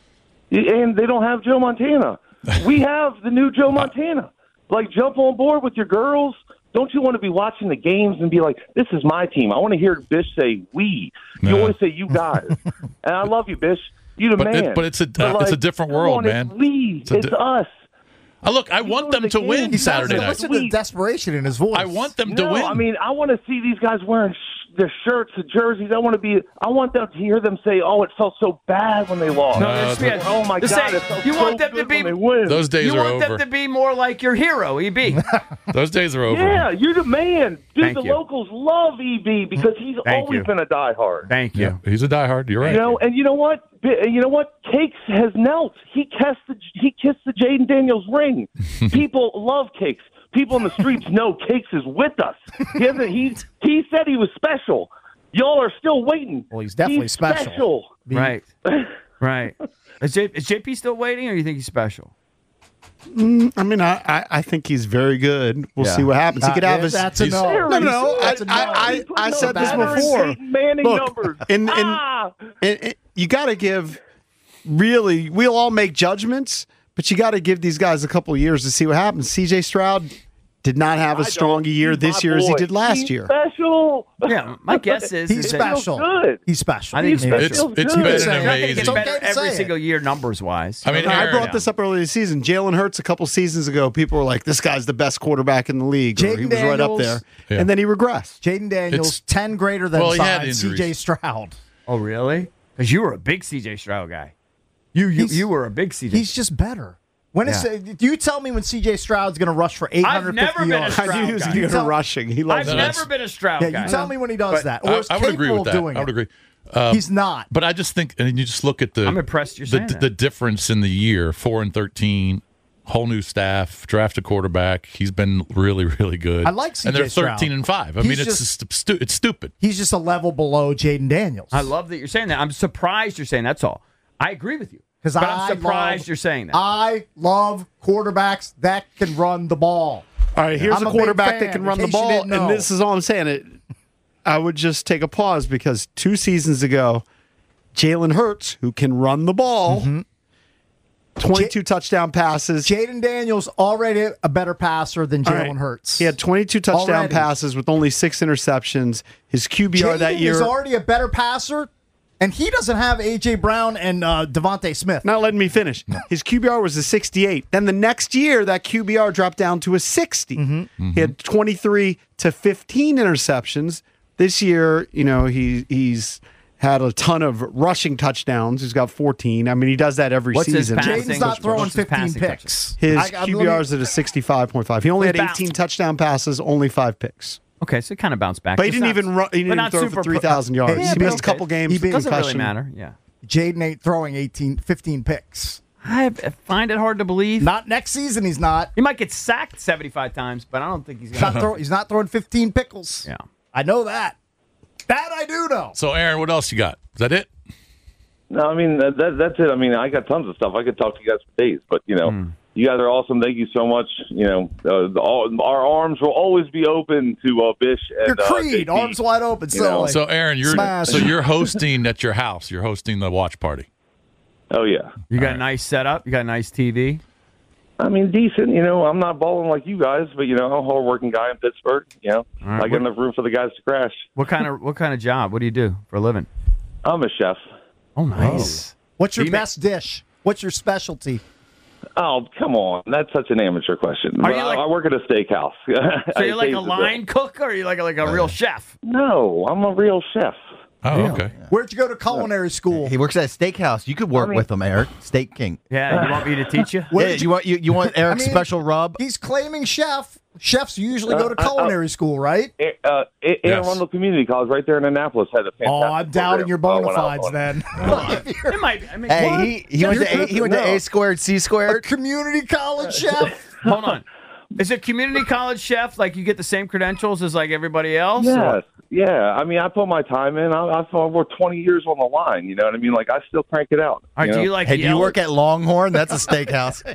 And they don't have Joe Montana. We have the new Joe Montana. Like, jump on board with your girls. Don't you want to be watching the games and be like, this is my team? I want to hear Bish say we. You No. want to say you guys. And I love you, Bish. You the But man. it- but it's a- But, uh, it's a like, different come world, on, man. It's we. It's a It's, di- us. Uh, look, I want them to win He sounds Saturday like, night. listen to the desperation in his voice. I want them to No, win. I mean, I want to see these guys wearing sh- their shirts, the jerseys. I want to be. I want them to hear them say, "Oh, it felt so bad when they lost." No, Uh, there's- yeah, oh my to God, say, it felt you so want them to good be when they win. Those days You are want over. them to be more like your hero, E B. Those days are over. Yeah, you're the man, dude. Thank the you. locals love E B because he's Thank always you. been a diehard. Thank you. Yeah, he's a diehard. You're right. You know, and you know what? Bi- You know what? Cakes has knelt. He kissed the he kissed the Jaden Daniels ring. People love Cakes. People in the streets know Cakes is with us. He hasn't, he he said he was special. Y'all are still waiting. Well, he's definitely He's special. Right. Right. Is, J- is J P still waiting, or you think he's special? Mm, I mean, I, I, I think he's very good. We'll Yeah. see what happens. He Uh, could have yeah, his. that's a he's- no. No, no. I, That's a no. I, I, I said this Better before. Peyton Manning Look, numbers. in, in, Ah! in, in- you got to give. Really, we'll all make judgments, but you got to give these guys a couple of years to see what happens. C J Stroud did not have as I strong a don't- year he's this my year as he boy. did last He's year. Special. Yeah, my guess is He's is that- special. good. He's special. I think he's Maybe. It's, feels it's good. better It's than okay. Not going to amazing. get It's okay better to every say it. single year, numbers wise. I mean, I Aaron- brought this up earlier this season. Jalen Hurts a couple seasons ago. People were like, "This guy's the best quarterback in the league." Or Jaden he was right up there, Daniels. Yeah. and then he regressed. Jaden Daniels, It's- ten greater than Well, he had size C J injuries. Stroud. Oh, really? Because you were a big C J Stroud guy. You you, He's- you were a big C J. He's just better. When is Yeah. it, you tell me when C J Stroud's going to rush for eight hundred fifty I've never been a yards? Stroud I knew he was guy. going to You go tell- rushing. He I've loves No, never that's- been a Stroud Yeah, guy. you tell me when he does But that. Or I, is I would agree capable with of that. doing I would it. agree. Um, He's not. But I just think, and you just look at the. I'm impressed you're the, saying that. the difference in the year: four and thirteen, whole new staff, draft a quarterback. He's been really, really good. I like C J And they're Stroud. thirteen and five. I He's mean, it's just- just stu- it's stupid. He's just a level below Jaden Daniels. I love that you're saying that. I'm surprised you're saying that's all. I agree with you. Because But I I'm surprised love- you're saying that. I love quarterbacks that can run the ball. All right, here's I'm a a big quarterback fan, that can in run the case you ball, didn't know. and this is all I'm saying. It. I would just take a pause because two seasons ago, Jalen Hurts, who can run the ball, Mm-hmm. twenty-two touchdown passes. Jaden Daniels already a better passer than All Jalen right. Hurts. He had twenty-two touchdown Already. passes with only six interceptions. His Q B R Jaden that year. is already a better passer, and he doesn't have A J. Brown and uh, Devontae Smith. Not letting me finish. His Q B R was a sixty-eight. Then the next year, that Q B R dropped down to a sixty. Mm-hmm. He had twenty-three to fifteen interceptions. This year, you know, he he's had a ton of rushing touchdowns. He's got fourteen. I mean, he does that every What's his season. passing? Jaden's not What's throwing his fifteen passing picks. His I- I'm Q B R is at a sixty-five point five. He only had About- eighteen touchdown passes, only five picks. Okay, so it kind of bounced back. But he It's didn't not- even run, he but didn't not even throw super for pro- three thousand yards. Yeah, he but missed a okay. couple games. It with doesn't really concussion. matter. Yeah. Jaden ain't throwing eighteen, fifteen picks. I find it hard to believe. Not next season. He's not. He might get sacked seventy-five times, but I don't think he's He's going not, throw, he's not throwing fifteen pickles. Yeah. I know that. That I do know. So, Aaron, what else you got? Is that it? No, I mean that, that that's it. I mean, I got tons of stuff. I could talk to you guys for days, but you know, Hmm. you guys are awesome. Thank you so much. You know, uh, the, all, our arms will always be open to uh, Bish and Your uh, creed, J P. arms wide open. You So, know. like, So, Aaron, you're Smash. so you're hosting at your house. You're hosting the watch party. Oh yeah. You got a nice setup. You got a nice T V. I mean, decent. You know, I'm not balling like you guys, but you know, I'm a hard-working guy in Pittsburgh. You know, All right, I got what- enough room for the guys to crash. What kind of what kind of job? What do you do for a living? I'm a chef. Oh, nice. what's your Do you ma- best dish? What's your specialty? Oh, come on. That's such an amateur question. Are you I- like- I work at a steakhouse. So you're like a line cook, or are you like a, like a real chef? No, I'm a real chef. Oh, okay. Where'd you go to culinary school? He works at a steakhouse. You could work I mean- with him, Eric. Steak King. Yeah, you want me to teach you? Where Yeah, did you want you, you want Eric's I mean, special rub? He's claiming chef. Chefs usually Uh, go to I- I- culinary school, right? Uh, uh, Anne Yes. Arundel Community College right there in Annapolis had a fantastic Oh, I'm doubting program, your uh, bona when I was fides on. then. It might. I mean, Hey, what? he, he went to a, he went to A squared C A squared. community college chef. Hold on. Is it community college chef? Like you get the same credentials as like everybody else? or- Yes, yeah. I mean, I put my time in. I, I thought we're twenty years on the line. You know what I mean? Like I still crank it out. All right, do know? you like Hey, do you yell- work at Longhorn? That's a steakhouse.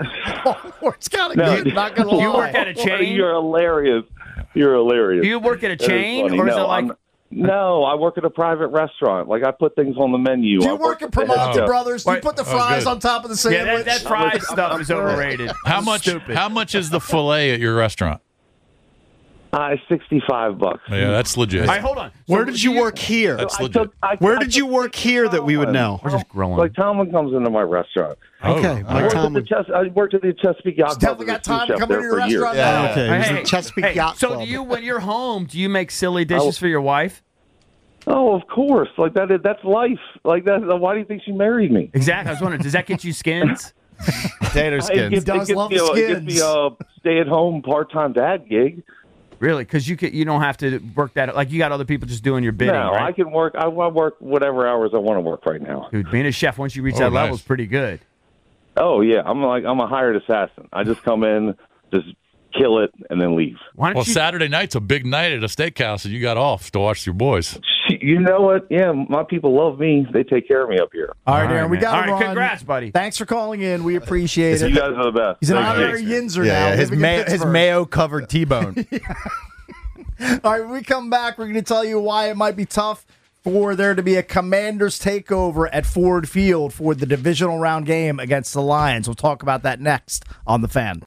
It's kind of No. good. Not gonna lie. You work at a chain? You're hilarious. You're hilarious. Do you work at a That is chain, funny. or is no, it like? I'm- no, I work at a private restaurant. Like I put things on the menu. Do I you work at with the head Promonta chef. Brothers? Do you Wait. put the Oh, fries good. on top of the Yeah, sandwich? that, that fried stuff is overrated. How much? Stupid. How much is the fillet at your restaurant? Uh, sixty-five bucks. Yeah, that's legit. All right, hold on. Where So did do you work here? That's I legit. took- I- Where I did you took work here that we would know? We're just growing. Like Tomlin comes into my restaurant. Okay, I Mike worked, at the Tomlin. Ches- I worked at the Chesapeake Yacht Club. definitely as a got time sous to chef come there into your for years. restaurant. Yeah. Okay, it was Hey, the Chesapeake hey, Yacht so Club. do you, when you're home, do you make silly dishes Oh. for your wife? Oh, of course. Like that. That's life. Like that. Why do you think she married me? Exactly. I was wondering, does that get you skins? Potato It skins. gets, does it gets love me the a, it gets me skins. a stay-at-home part-time dad gig. Really? Because you could, you don't have to work that. Like you got other people just doing your bidding, no, right? I can work. I want to work whatever hours I want to work right now. Dude, being a chef, once you reach Oh, that nice. level, is pretty good. Oh yeah, I'm like I'm a hired assassin. I just come in, just kill it, and then leave. Why don't Well, you? Saturday night's a big night at a steakhouse, and you got off to watch your boys. You know what? Yeah, my people love me. They take care of me up here. All right, All right, Aaron, we man. got All to right, run. congrats, buddy. Thanks for calling in. We appreciate You it. guys are the best. He's an Thank you. honorary Yinzer Yeah, now. yeah, his, living in mayo, his Pittsburgh. mayo-covered T-bone. All right, when we come back, we're going to tell you why it might be tough for there to be a Commanders takeover at Ford Field for the divisional round game against the Lions. We'll talk about that next on The Fan.